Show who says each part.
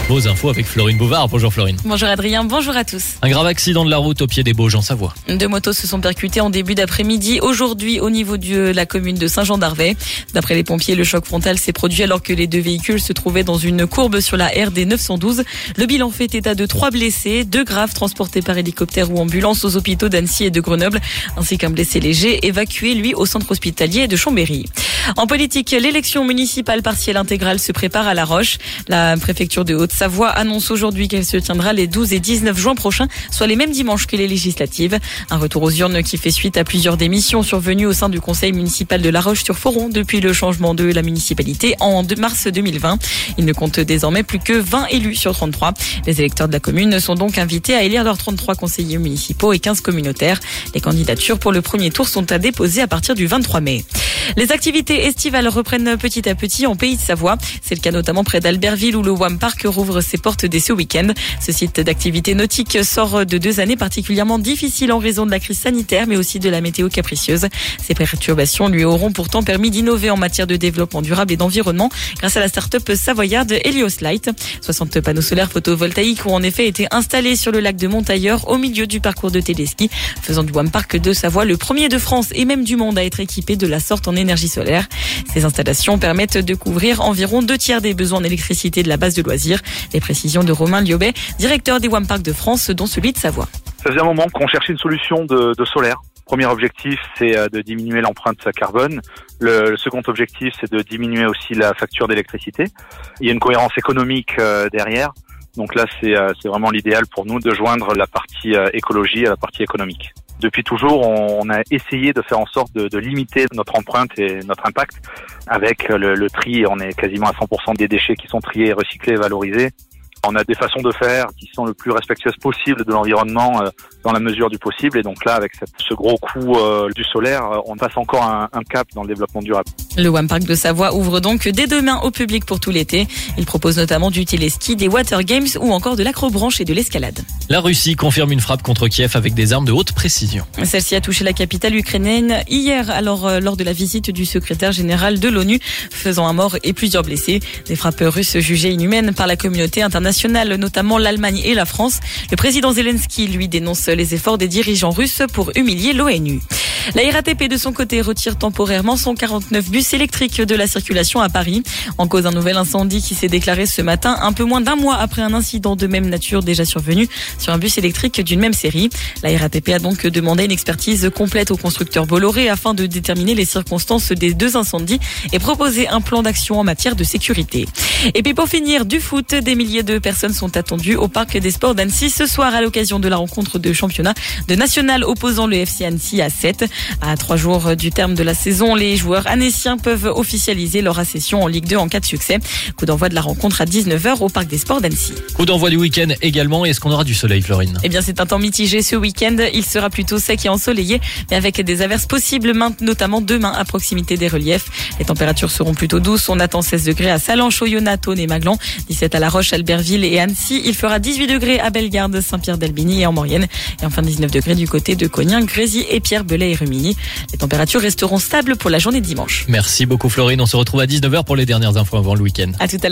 Speaker 1: Vos infos avec Florine Bouvard. Bonjour Florine.
Speaker 2: Bonjour Adrien, bonjour à tous.
Speaker 1: Un grave accident de la route au pied des Bauges en Savoie.
Speaker 2: 2 motos se sont percutées en début d'après-midi aujourd'hui au niveau de la commune de Saint-Jean-d'Arvey. D'après les pompiers, le choc frontal s'est produit alors que les 2 véhicules se trouvaient dans une courbe sur la RD 912. Le bilan fait état de 3 blessés, 2 graves transportés par hélicoptère ou ambulance aux hôpitaux d'Annecy et de Grenoble, ainsi qu'un blessé léger évacué lui au centre hospitalier de Chambéry. En politique, l'élection municipale partielle intégrale se prépare à La Roche. La préfecture de Haute-Savoie annonce aujourd'hui qu'elle se tiendra les 12 et 19 juin prochains, soit les mêmes dimanches que les législatives. Un retour aux urnes qui fait suite à plusieurs démissions survenues au sein du conseil municipal de La Roche-sur-Foron depuis le changement de la municipalité en mars 2020. Il ne compte désormais plus que 20 élus sur 33. Les électeurs de la commune sont donc invités à élire leurs 33 conseillers municipaux et 15 communautaires. Les candidatures pour le premier tour sont à déposer à partir du 23 mai. Les activités estivales reprennent petit à petit en Pays de Savoie. C'est le cas notamment près d'Albertville où le WAM Park rouvre ses portes dès ce week-end. Ce site d'activité nautique sort de 2 années particulièrement difficiles en raison de la crise sanitaire mais aussi de la météo capricieuse. Ces perturbations lui auront pourtant permis d'innover en matière de développement durable et d'environnement grâce à la start-up savoyarde Helios Light. 60 panneaux solaires photovoltaïques ont en effet été installés sur le lac de Montailleur au milieu du parcours de téléski, faisant du WAM Park de Savoie le premier de France et même du monde à être équipé de la sorte en énergie solaire. Ces installations permettent de couvrir environ 2/3 des besoins en électricité de la base de loisirs. Les précisions de Romain Liobet, directeur des WAM Park de France, dont celui de Savoie.
Speaker 3: Ça faisait un moment qu'on cherchait une solution de solaire. Premier objectif, c'est de diminuer l'empreinte carbone. Le second objectif, c'est de diminuer aussi la facture d'électricité. Il y a une cohérence économique derrière. Donc là, c'est vraiment l'idéal pour nous de joindre la partie écologie à la partie économique. Depuis toujours, on a essayé de faire en sorte de limiter notre empreinte et notre impact avec le tri. On est quasiment à 100% des déchets qui sont triés, recyclés, valorisés. On a des façons de faire qui sont le plus respectueuses possible de l'environnement dans la mesure du possible. Et donc là, avec ce gros coup du solaire, on passe encore un cap dans le développement durable.
Speaker 2: Le WAM Park de Savoie ouvre donc dès demain au public pour tout l'été. Il propose notamment du téléski, des water games ou encore de l'acrobranche et de l'escalade.
Speaker 1: La Russie confirme une frappe contre Kiev avec des armes de haute précision.
Speaker 2: Celle-ci a touché la capitale ukrainienne hier, lors de la visite du secrétaire général de l'ONU, faisant un mort et plusieurs blessés. Des frappes russes jugées inhumaines par la communauté internationale, notamment l'Allemagne et la France. Le président Zelensky, lui, dénonce les efforts des dirigeants russes pour humilier l'ONU. La RATP, de son côté, retire temporairement son 49 bus électriques de la circulation à Paris. En cause d'un nouvel incendie qui s'est déclaré ce matin, un peu moins d'un mois après un incident de même nature déjà survenu sur un bus électrique d'une même série. La RATP a donc demandé une expertise complète au constructeur Bolloré afin de déterminer les circonstances des 2 incendies et proposer un plan d'action en matière de sécurité. Et puis pour finir, du foot, des milliers de personnes sont attendues au Parc des Sports d'Annecy ce soir à l'occasion de la rencontre de championnat de national opposant le FC Annecy à 7. À 3 jours du terme de la saison, les joueurs annéciens peuvent officialiser leur accession en Ligue 2 en cas de succès. Coup d'envoi de la rencontre à 19h au Parc des Sports d'Annecy.
Speaker 1: Coup d'envoi du week-end également. Est-ce qu'on aura du soleil, Florine ?
Speaker 2: Eh bien, c'est un temps mitigé ce week-end. Il sera plutôt sec et ensoleillé, mais avec des averses possibles, notamment demain à proximité des reliefs. Les températures seront plutôt douces. On attend 16 degrés à Salanches, Oyonnax, Thônes et Maglan, 17 à La Roche, Albertville et Annecy. Il fera 18 degrés à Bellegarde, Saint-Pierre-d'Albigny et en Maurienne. Et enfin 19 degrés du côté de Cognin, Grésy et Pierre-Belay et Rumilly. Les températures resteront stables pour la journée de dimanche.
Speaker 1: Merci beaucoup Florine. On se retrouve à 19h pour les dernières infos avant le week-end.
Speaker 2: À tout à l'heure.